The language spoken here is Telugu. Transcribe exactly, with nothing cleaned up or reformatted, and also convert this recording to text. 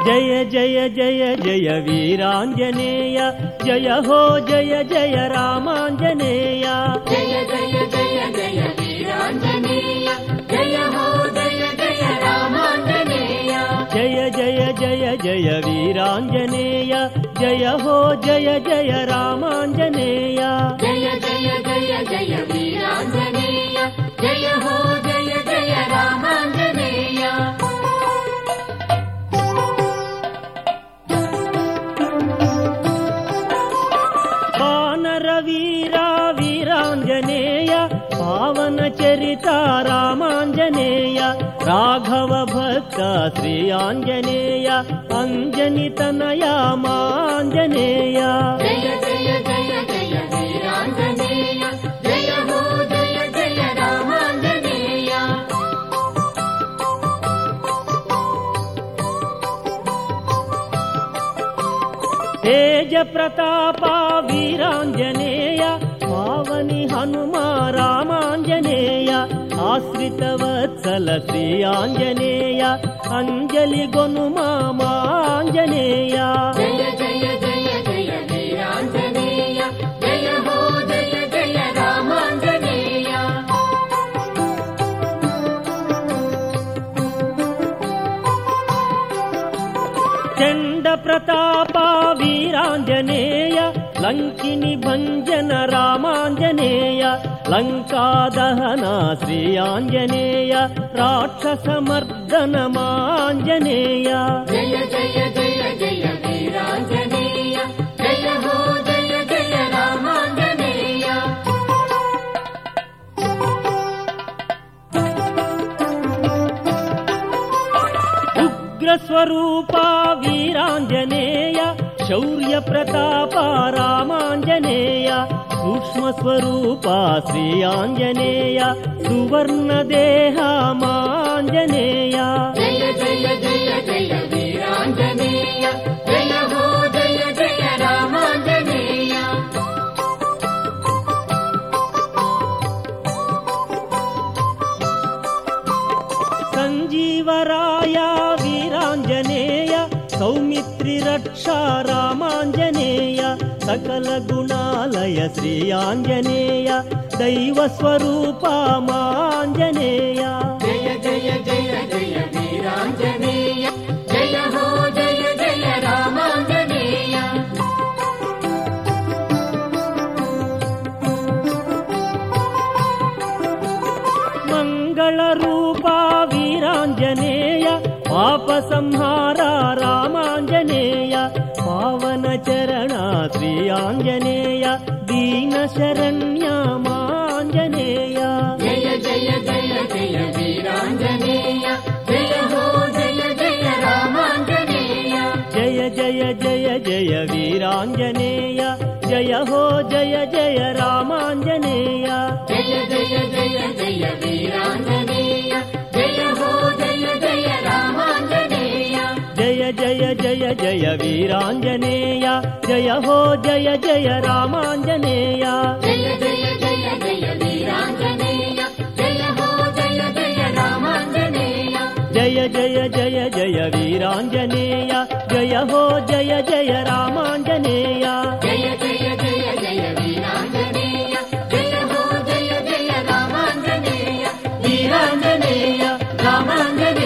జయ జయ జయ జయ వీరాంజనేయ జయ హో జయ జయ రామాంజనేయ జయ జయ జయ జయ వీరాంజనేయ జయ హో జయ జయ రామాంజనేయ జయ జయ జయ జయ వీరాంజనేయ జయ హో జయ జయ రామాంజనేయ జయ జయ జయ జయ వీరాంజనేయ జయ హో జయ జయ రామాంజనేయ వానర వీరా వీరాంజనేయ పావన చరిత రామాంజనేయ రాఘవ భక్త శ్రీ ఆంజనేయ అంజని తనయ మాంజనేయ జయ జయ జయ జయ వీరాంజనేయ జయ హో జయ జయ రామాంజనేయ తేజ ప్రతాప వీరాంజనేయ పావని హనుమా రామాంజనేయ ఆశ్రిత వత్సల శ్రీ ఆంజనేయ అంజలి గొనుమా మాంజనేయ జయ జయ జయ జయ వీరాంజనేయ జయ హో జయ జయ రామాంజనేయ చండ ప్రతాప వీరాంజనేయ లంకిని భంజన రామాంజనేయ లంకా దహన శ్రీ ఆంజనేయ రాక్షస మర్దన మాంజనేయ జయ జయ జయ జయ వీరాంజనేయ జయ హో జయ జయ రామాంజనేయ ఉగ్ర స్వరూప వీరాంజనేయ శౌర్య ప్రతాప రామాంజనేయ సూక్ష్మ స్వరూప శ్రీ ఆంజనేయ సువర్ణ దేహ మాంజనేయ జయ జయ జయ జయ వీరాంజనేయ జయ హో జయ జయ రామాంజనేయ సంజీవరాయ వీరాంజనేయ సౌమిత్రి రక్ష రామాంజనేయ సకల గుణాలయ శ్రీ ఆంజనేయ దైవ స్వరూప మాంజనేయ జయ జయ జయ జయ వీరాంజనేయ జయ హో జయ జయ రామాంజనేయ మంగళ రూప వీరాంజనేయ పాప సంహార రామాంజనేయ పావన చరణ శ్రీ ఆంజనేయ దీన శరణ్య మాంజనేయ జయ జయ జయ జయ వీరాంజనేయ జయ హో జయ జయ రామాంజనేయ జయ జయ జయ జయ వీరాంజనేయ జయ హో జయ జయ రామాంజనేయ జయ జయ జయ జయ వీరాంజనేయ జయ హో జయ జయ రామాంజనేయ జయ జయ జయ జయ వీరాంజనేయ జయ హో జయ జయ రామాంజనేయ జయ జయ జయ జయ వీరాంజనేయ జయ హో జయ జయ రామాంజనేయ జయ జయ జయ జయ వీరాంజనేయ జయ హో జయ జయ రామాంజనేయ జయ జయ జయ జయ వీరాంజనేయ జయ హో జయ జయ రామాంజనేయ వీరాంజనేయ రామాంజనేయ